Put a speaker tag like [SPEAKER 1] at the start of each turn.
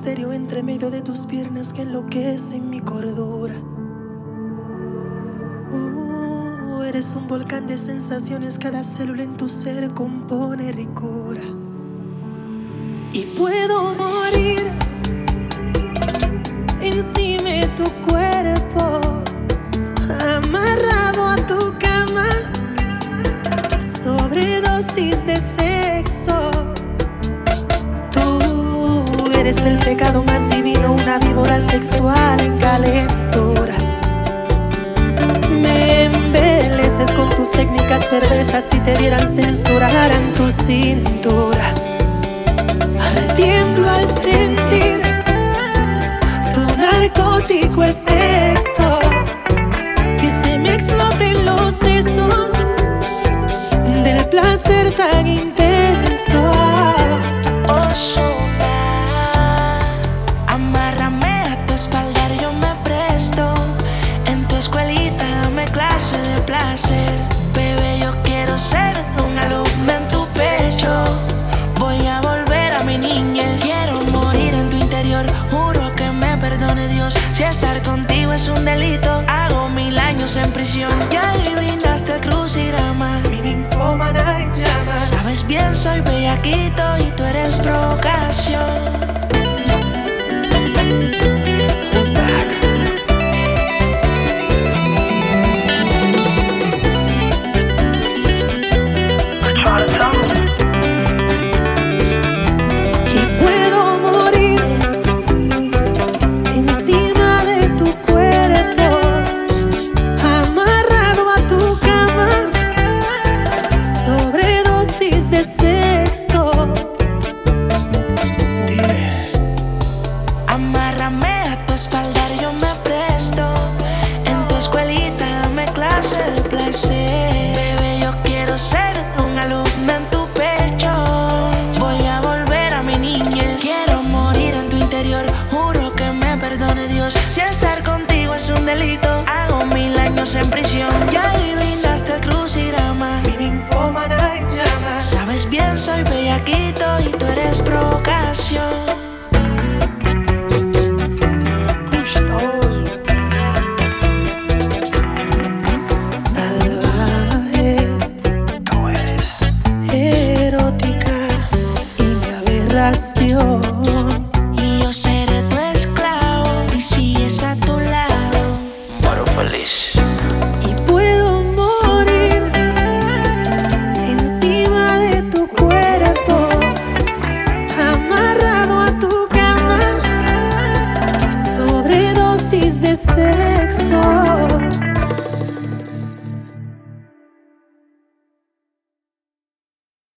[SPEAKER 1] misterio entre medio de tus piernas que enloquece mi cordura. Eres un volcán de sensaciones, cada célula en tu ser compone ricura. Y puedo morir encima de tu cuerpo, amarrado a tu cama, sobredosis de sexo. Tú eres el pecado más divino, una víbora sexual en calentura. Me embeleces con tus técnicas perversas, si te vieran censuraran tu cintura. Tiemblo al sentir tu narcótico efecto, que se me exploten los sesos del placer tan intenso.
[SPEAKER 2] Amárrame a tu espalda, yo me presto. En tu escuelita dame clase de placer. Bebé, yo quiero ser un alumno en tu pecho. Voy a volver a mi niñez. Quiero morir en tu interior, juro que me perdone Dios. Si estar contigo es un delito, hago 1000 años en prisión. Ya adivinaste el crucigrama,
[SPEAKER 1] Mi ninfómana en llamas.
[SPEAKER 2] sabes bien, soy bellaquito y tú eres provocación.
[SPEAKER 1] Who's back? Y puedo morir encima de tu cuerpo, amarrado a tu cama, sobredosis de sexo. Dile.
[SPEAKER 2] Amárrame a tu espalda, yo me presto. En tu escuelita dame clase de placer. Bebé, yo quiero ser un alumno en tu pecho. Voy a volver a mi niñez. Quiero morir en tu interior, juro que me perdone Dios. Si estar contigo es un delito, hago 1000 años en prisión. Ya adivinaste el crucigrama,
[SPEAKER 1] Mi ninfómana en llamas.
[SPEAKER 2] sabes bien, soy bellaquito y tú eres provocación.
[SPEAKER 1] Gustoso, salvaje,
[SPEAKER 3] Tú eres
[SPEAKER 1] erótica y mi aberración.
[SPEAKER 2] Y yo seré tu esclavo y sigues a tu lado.
[SPEAKER 3] Monopolis.
[SPEAKER 1] Y puedo morir encima de tu cuerpo, amarrado a tu cama, sobredosis de sexo.